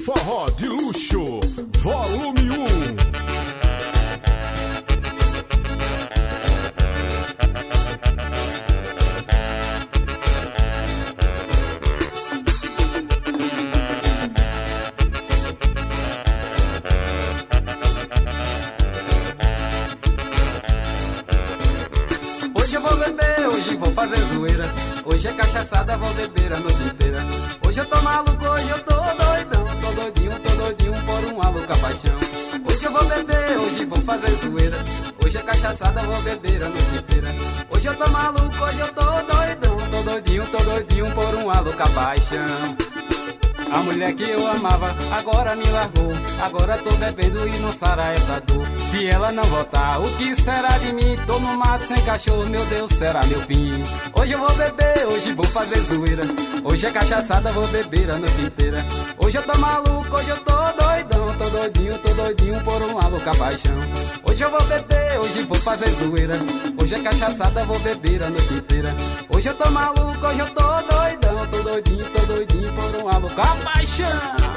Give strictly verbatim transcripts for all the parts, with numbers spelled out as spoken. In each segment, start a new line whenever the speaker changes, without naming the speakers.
Forró de Luxo, volume um.
Hoje eu vou beber, hoje vou fazer zoeira. Hoje é cachaçada, vou beber a noite inteira. Hoje eu tô maluco, hoje eu tô doidão. Tô doidinho, tô doidinho por uma louca paixão. Hoje eu vou beber, hoje vou fazer zoeira. Hoje é cachaçada, vou beber a noite inteira. Hoje eu tô maluco, hoje eu tô doidão. Tô doidinho, tô doidinho por uma louca paixão. A mulher que eu amava agora me largou. Agora tô bebendo e não sara essa dor. Se ela não voltar, o que será de mim? Tô no mato sem cachorro, meu Deus, será meu fim. Hoje eu vou beber, hoje vou fazer zoeira. Hoje é cachaçada, vou beber a noite inteira. Hoje eu tô maluco, hoje eu tô doidão. Tô doidinho, tô doidinho por uma louca paixão. Hoje eu vou beber, hoje vou fazer zoeira. Hoje é cachaçada, vou beber a noite inteira. Hoje eu tô maluco, hoje eu tô doidão. Tô doidinho, tô doidinho por uma louca paixão.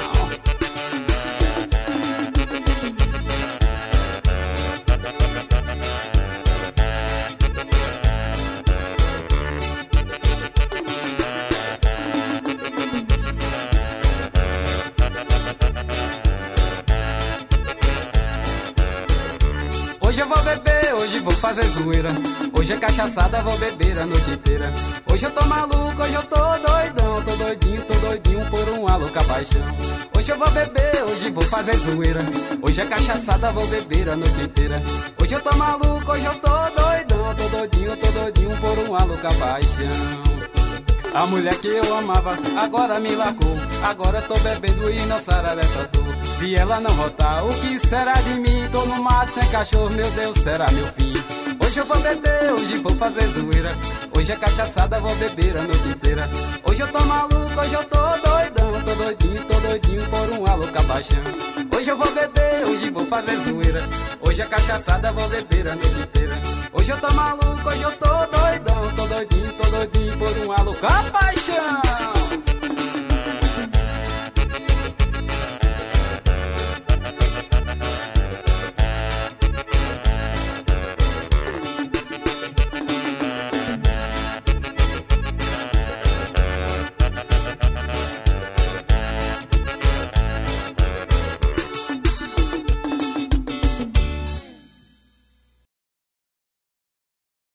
Hoje eu vou beber, hoje vou fazer zoeira. Hoje é cachaçada, vou beber a noite inteira. Hoje eu tô maluco, hoje eu tô doidão. Tô doidinho, tô doidinho por uma louca paixão. Hoje eu vou beber, hoje vou fazer zoeira. Hoje é cachaçada, vou beber a noite inteira. Hoje eu tô maluco, hoje eu tô doidão. Tô doidinho, tô doidinho por uma louca paixão. A mulher que eu amava agora me largou. Agora tô bebendo e não sara dessa dor. Se ela não voltar, o que será de mim? Tô no mato sem cachorro, meu Deus, será meu fim. Hoje eu vou beber, hoje vou fazer zoeira. Hoje é cachaçada, vou beber a noite inteira. Hoje eu tô maluco, hoje eu tô doidão. Tô doidinho, tô doidinho por uma louca paixão. Hoje eu vou beber, hoje vou fazer zoeira. Hoje é cachaçada, vou beber a noite inteira. Hoje eu tô maluco, hoje eu tô doidão. Tô doidinho, tô doidinho por uma louca paixão.